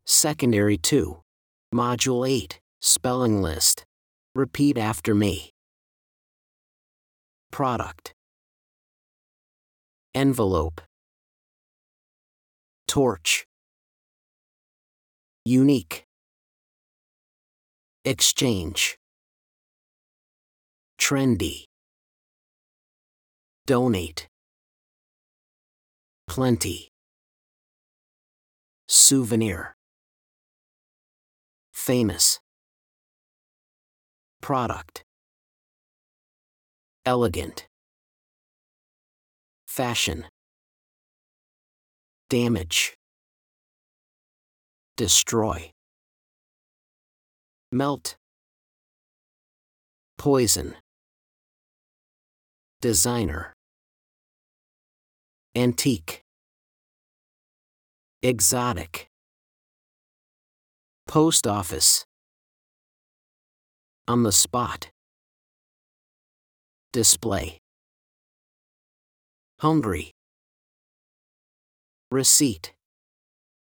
Secondary 2. Module 8, Spelling List. Repeat after me. Product. Envelope. Torch. Unique. Exchange. Trendy. Donate. Plenty. Souvenir. Famous. Product. Elegant. Fashion. Damage. Destroy. Melt. Poison. Designer. Antique. Exotic. Post office. On the spot. Display. Hungry. Receipt.